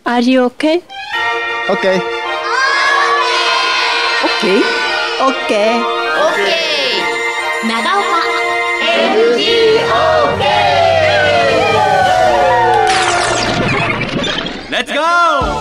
Are you okay? Okay. Okay. Okay. 長岡 Let's go!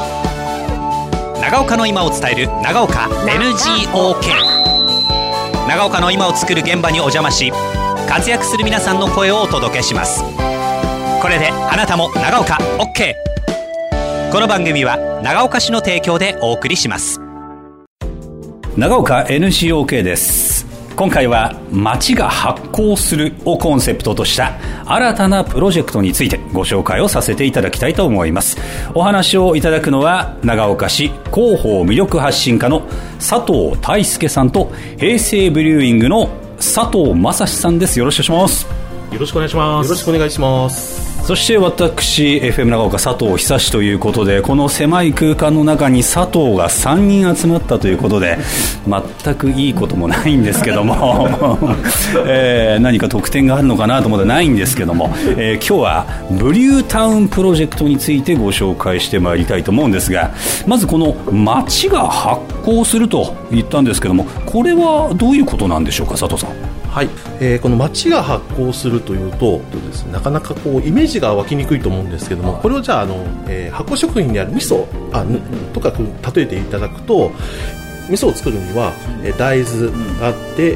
長岡の今を伝える長岡 NGOK。 長岡の今を作る現場にお邪魔し、活躍する皆さんの声をお届けします。これであなたも長岡 OK。 この番組は長岡市の提供でお送りします。長岡 NGOK です。今回は街が発行するをコンセプトとした新たなプロジェクトについてご紹介をさせていただきたいと思います。お話をいただくのは長岡市広報魅力発信課の佐藤大輔さんと平成ブリューイングの佐藤正史さんです。よろしくお願いします。 よろしくお願いします。よろしくお願いします。 そして私 FM 長岡佐藤久志ということで、この狭い空間の中に佐藤が3人集まったということで、全くいいこともないんですけども、何か特典があるのかなと思ってないんですけども、今日はブリュータウンプロジェクトについてご紹介してまいりたいと思うんですが、まずこの街が発行すると言ったんですけども、これはどういうことなんでしょうか、佐藤さん。 はい、この街が発行するというとですね、なかなかこうイメージが湧きにくいと思うんですけども、これをじゃあ発酵食品にある味噌とか例えていただくと、味噌を作るには大豆があって、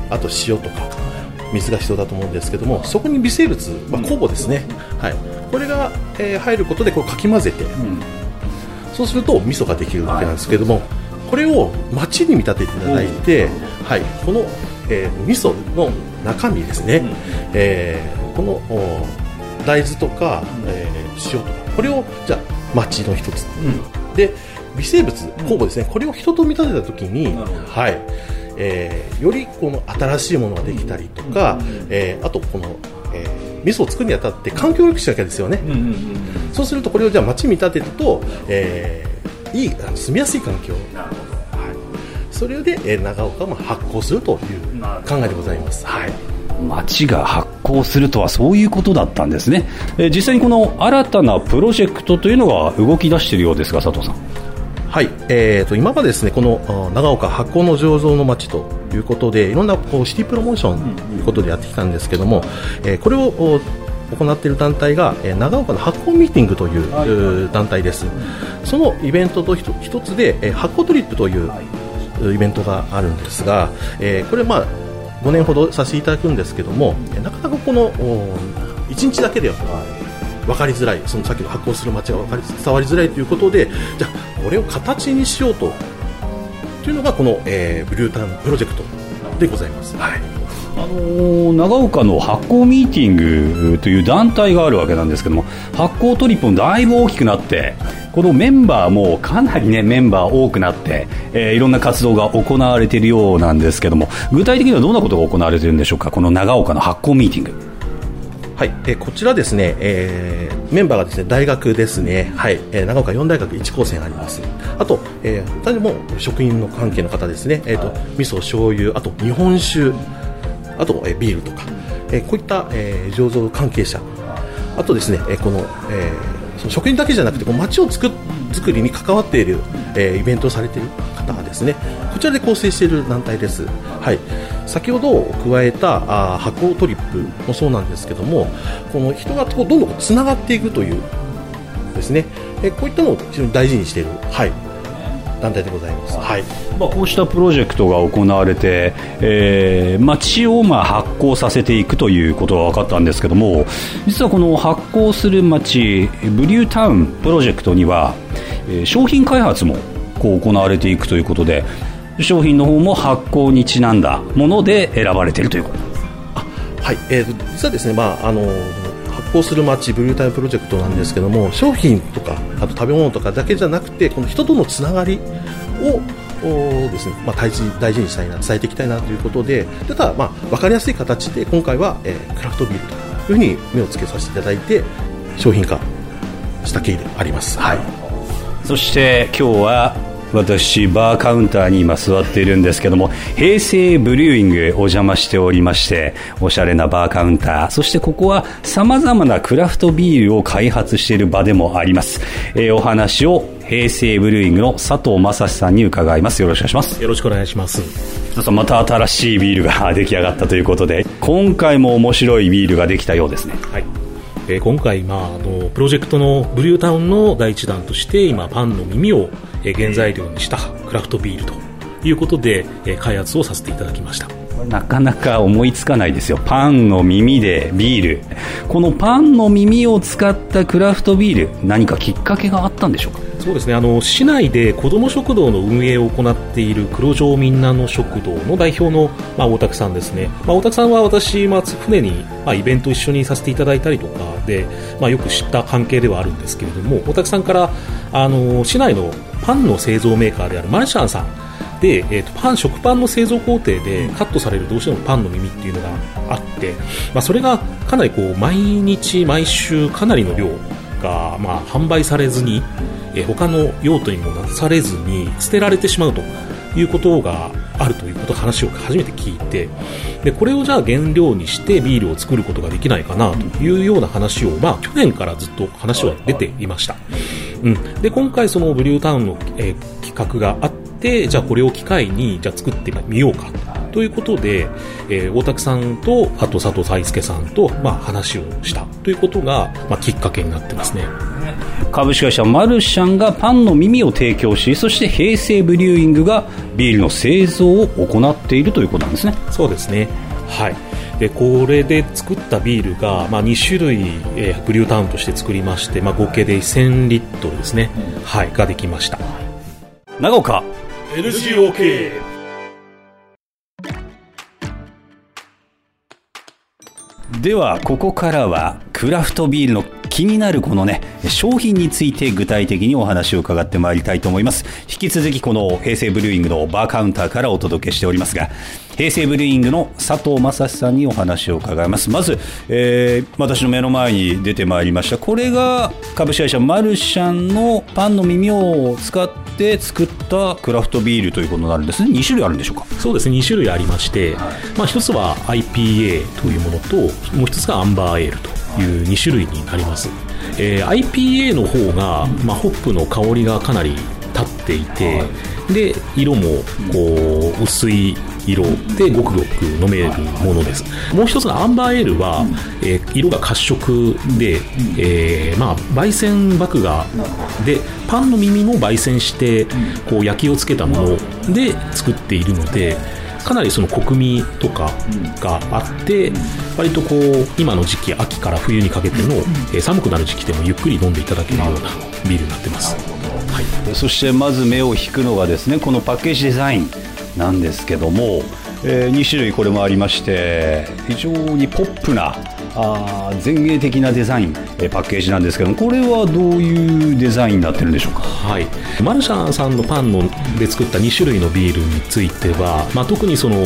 あと塩とか水が必要だと思うんですけども、そこに微生物、酵母ですね、はい、これが入ることでこうかき混ぜて、そうすると味噌ができるわけなんですけども、これを街に見立てていただいて、はい、この味噌の中身ですね、この大豆とか、塩とか、これをじゃあ町の一つ、で微生物酵母ですね、これを人と見立てたときに、はい、よりこの新しいものができたりとか、あとこの、味噌を作るにあたって環境を良くしなきゃですよね、そうするとこれをじゃあ町に見立てると、いい住みやすい環境、それで長岡も発行するという考えでございます。はい、 街が発行するとはそういうことだったんですね。実際にこの新たなプロジェクトというのが動き出しているようですが、佐藤さん。 はい、今までですね、この長岡発行の醸造の街ということで、いろんなこうシティプロモーションということでやってきたんですけども、これを行っている団体が長岡の発酵ミーティングという団体です。そのイベントと一つで発酵トリップというイベントがあるんですが、これ5年ほどさせていただくんですけども、なかなかこの1日だけでは分かりづらい、そのさっきの発酵する街が伝わりづらいということで、じゃあこれを形にしようというのがこの、ブリュータウンプロジェクトでございます。はい、 長岡の発酵ミーティングという団体があるわけなんですけども、発酵トリップもだいぶ大きくなって、このメンバーもかなりね、メンバー多くなって、いろんな活動が行われているようなんですけども、具体的にはどんなことが行われているんでしょうか、この長岡の発酵ミーティング。 はい、こちらですね、メンバーがですね、大学ですね、はい、長岡4大学1高専あります。あと、他にも職員の関係の方ですね、味噌、醤油、あと日本酒、あと、ビールとか、こういった、醸造関係者、あとですね、この、その職員だけじゃなくて、こう街を作りに関わっている、イベントをされている方がですね、こちらで構成している団体です。はい、先ほど加えた発酵トリップもそうなんですけども、この人がこうどんどんつながっていくというですね、こういったのを非常に大事にしている、はい、団体でございます。はい、 こうしたプロジェクトが行われて、街を発酵させていくということが分かったんですけども、実はこの発酵する街ブリュータウンプロジェクトには、商品開発もこう行われていくということで、商品の方も発酵にちなんだもので選ばれているということです。 はい、実はですね、発酵する街ブリュータウンプロジェクトなんですけども、商品とかあと食べ物とかだけじゃなくて、この人とのつながりをですね、大事にしたいな、伝えていきたいなということで、ただ分かりやすい形で今回は、クラフトビールというふうに目をつけさせていただいて商品化した経緯であります。はい、 そして今日は私バーカウンターに今座っているんですけども、平成ブリューイングお邪魔しておりまして、おしゃれなバーカウンター、そしてここは様々なクラフトビールを開発している場でもあります。お話を平成ブルーイングの佐藤正史さんに伺います。よろしくお願いします。 よろしくお願いします。 また新しいビールが出来上がったということで、今回も面白いビールができたようですね。 はい。今回、プロジェクトのブリュータウンの第一弾として今パンの耳を原材料にしたクラフトビールということで開発をさせていただきました。 なかなか思いつかないですよ。パンの耳でビール。このパンの耳を使ったクラフトビール、何かきっかけがあったんでしょうか？ そうですね、市内で子ども食堂の運営を行っている黒城みんなの食堂の代表の、大田さんですね。大田さんは私、船に、イベント一緒にさせていただいたりとかで、よく知った関係ではあるんですけれども、大田さんから市内のパンの製造メーカーであるマルシャンさんで、食パンの製造工程でカットされるどうしてもパンの耳っていうのがあって、それがかなり毎日毎週かなりの量が、販売されずに、他の用途にもなされずに捨てられてしまうということがあるということを話を初めて聞いて、でこれをじゃあ原料にしてビールを作ることができないかなというような話を、去年からずっと話は出ていました。で今回そのブリュータウンの、企画があって、じゃあこれを機会にじゃあ作ってみようかということで、大田さんとあと佐藤大輔さんと、話をしたということが、きっかけになってますね。 株式会社マルシャンがパンの耳を提供し、そして平成ブリューイングがビールの製造を行っているということなんですね。 そうですね、はい。でこれで作ったビールが、2種類、ブリュータウンとして作りまして、合計で1000リットルですね、はい、ができました。 長岡 NGOK。 ではここからはクラフトビールの気になるこのね商品について具体的にお話を伺ってまいりたいと思います。引き続きこの平成ブリューイングのバーカウンターからお届けしておりますが、平成ブリューイングの佐藤正史さんにお話を伺います。まず、私の目の前に出てまいりました、これが株式会社マルシャンのパンの耳を使って作ったクラフトビールということになるんですね。2種類あるんでしょうか？ そうですね、2種類ありまして、一つは IPA というものと、もう一つがアンバーエールという2種類になります。IPA の方が、ホップの香りがかなり立っていて、で色もこう薄い色でごくごく飲めるものです。もう一つのアンバーエールは、色が褐色で、焙煎麦芽でパンの耳も焙煎してこう焼きをつけたもので作っているので、かなりそのコクみとかがあって、割とこう今の時期秋から冬にかけての、寒くなる時期でもゆっくり飲んでいただけるようなビールになってます。はい、 そしてまず目を引くのがですね、このパッケージデザインなんですけども、2種類これもありまして、非常にポップな前衛的なデザイン、パッケージなんですけども、これはどういうデザインになってるんでしょうか？ はい、マルシャンさんのパンので作った2種類のビールについては、特にその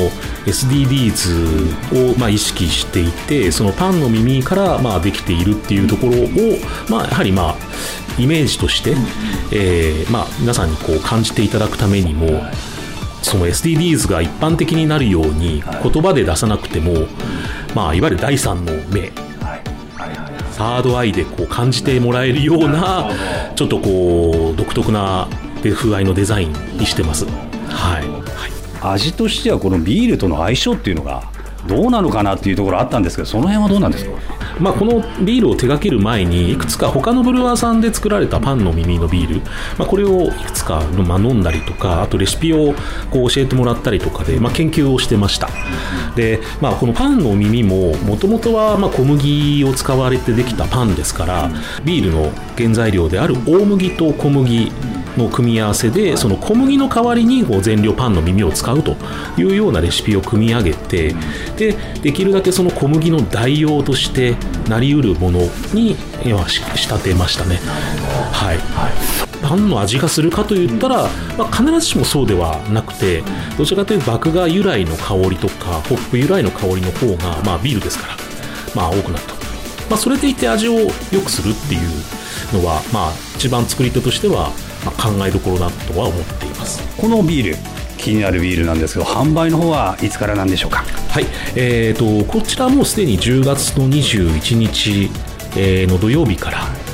SDGs を意識していて、そのパンの耳からできているっていうところを、やはりイメージとして、皆さんにこう感じていただくためにも、その SDGs が一般的になるように言葉で出さなくても、いわゆる第三の目、サードアイでこう感じてもらえるような、ちょっとこう独特な風合いのデザインにしてます。はい、 味としてはこのビールとの相性っていうのがどうなのかなっていうところあったんですけど、その辺はどうなんですか？ このビールを手掛ける前にいくつか他のブルワーさんで作られたパンの耳のビール、これをいくつか飲んだりとか、あとレシピをこう教えてもらったりとかで、研究をしてました。で、このパンの耳ももともとは小麦を使われてできたパンですから、ビールの原材料である大麦と小麦の組み合わせで、その小麦の代わりに全量パンの耳を使うというようなレシピを組み上げて、でできるだけその小麦の代用としてなりうるものに仕立てましたね。はい、パンの味がするかといったら、必ずしもそうではなくて、どちらかというと麦芽由来の香りとかホップ由来の香りの方が、ビールですから、多くなると、それでいて味を良くするっていうのは、一番作り手としては考えどころだとは思っています。 このビール、気になるビールなんですけど、販売の方はいつからなんでしょうか？ はい、こちらもすでに10月の21日の土曜日から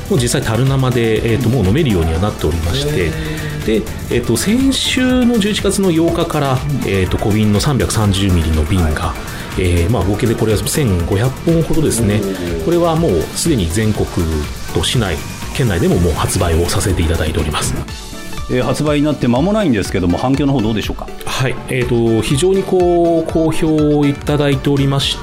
もう実際樽生で、もう飲めるようにはなっておりまして、で、先週の11月の8日から、小瓶の330ミリの瓶が、合計でこれは1500本ほどですね。これはもうすでに全国と市内県内でももう発売をさせていただいております。 発売になって間もないんですけども、反響の方どうでしょうか。 はい、非常に好評をいただいておりまして、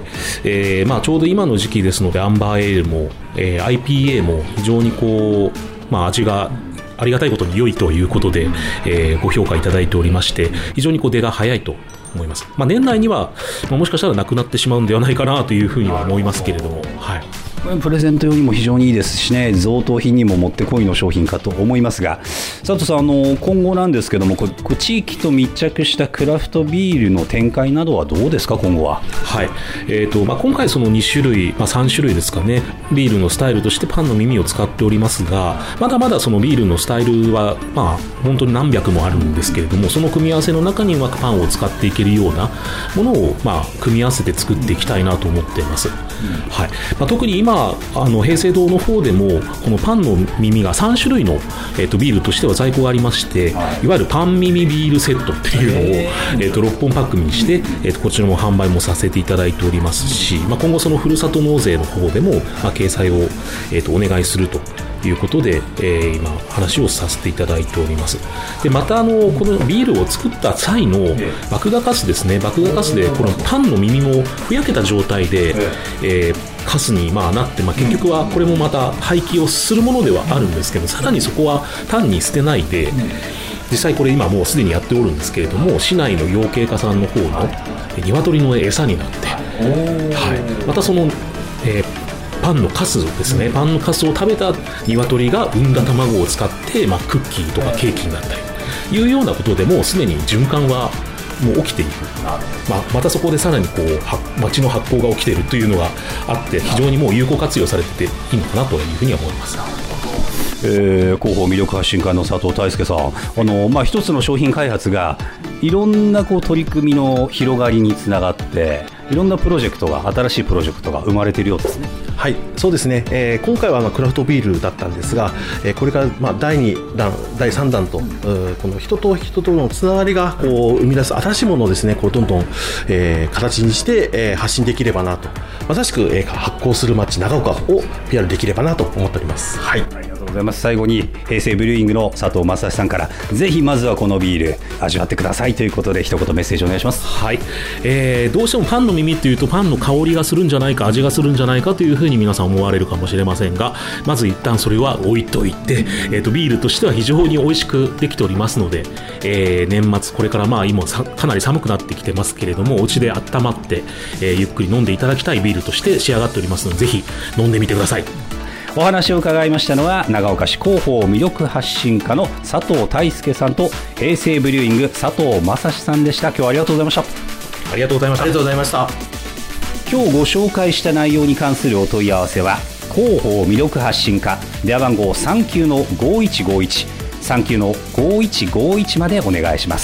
ちょうど今の時期ですので、アンバーエールも、IPA も非常に味がありがたいことに良いということで、ご評価いただいておりまして、非常に出が早いと思います。年内には、もしかしたらなくなってしまうんではないかなというふうには思いますけれども、はい。 プレゼント用にも非常にいいですしね、贈答品にももってこいの商品かと思いますが、佐藤さん、今後なんですけども、地域と密着したクラフトビールの展開などはどうですか、今後は。 はい、今回その2種類、3種類ですかね、ビールのスタイルとしてパンの耳を使っておりますが、まだまだそのビールのスタイルは、本当に何百もあるんですけれども、その組み合わせの中にうまくパンを使っていけるようなものを、組み合わせて作っていきたいなと思っています。はい、特に今平成堂の方でもこのパンの耳が3種類の、ビールとしては在庫がありまして、いわゆるパン耳ビールセットっていうのを、6本パックにして、こちらも販売もさせていただいておりますし、今後そのふるさと納税の方でも、掲載を、お願いするということで、今話をさせていただいております。でまたこのビールを作った際の麦芽カスですね、麦芽カスでこのパンの耳もふやけた状態で、カスになって、結局はこれもまた廃棄をするものではあるんですけど、さらにそこは単に捨てないで、実際これ今もうすでにやっておるんですけれども、市内の養鶏家さんの方の鶏の餌になって、はい、またその、パンのカスですね、パンのカスを食べた鶏が産んだ卵を使って、クッキーとかケーキになったりというようなことでもうすでに循環はもう起きている。またそこでさらに町の発酵が起きているというのがあって、非常にもう有効活用されてていいのかなというふうには思います。 広報魅力発信家の佐藤大輔さん、一つの商品開発がいろんな取り組みの広がりにつながって、いろんなプロジェクトが、新しいプロジェクトが生まれているようですね。 はい、そうですね、今回はクラフトビールだったんですが、これから第2弾、第3弾と、この人と人とのつながりが生み出す新しいものをですね、どんどん、形にして、発信できればなと、まさしく、発酵する街長岡を PR できればなと思っております。はい、 ありがとうございます。最後に平成ブリューイングの佐藤正史さんから、ぜひまずはこのビール味わってくださいということで、一言メッセージお願いします。 はい、どうしてもパンの耳っていうとパンの香りがするんじゃないか、味がするんじゃないかというふうに皆さん思われるかもしれませんが、まず一旦それは置いといて、ビールとしては非常に美味しくできておりますので、年末これから今かなり寒くなってきてますけれども、お家で温まって、ゆっくり飲んでいただきたいビールとして仕上がっておりますので、ぜひ飲んでみてください。 お話を伺いましたのは、長岡市広報魅力発信課の佐藤大輔さんと、平成ブリューイング佐藤正史さんでした。今日はありがとうございました。 ありがとうございました。 ありがとうございました。 今日ご紹介した内容に関するお問い合わせは、広報魅力発信課、電話番号39-5151 39-5151までお願いします。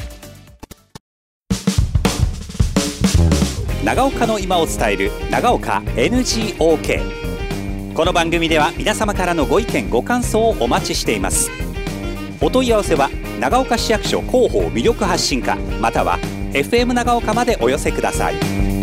長岡の今を伝える長岡 NGOK。この番組では皆様からのご意見ご感想をお待ちしています。お問い合わせは長岡市役所広報魅力発信課、または FM 長岡までお寄せください。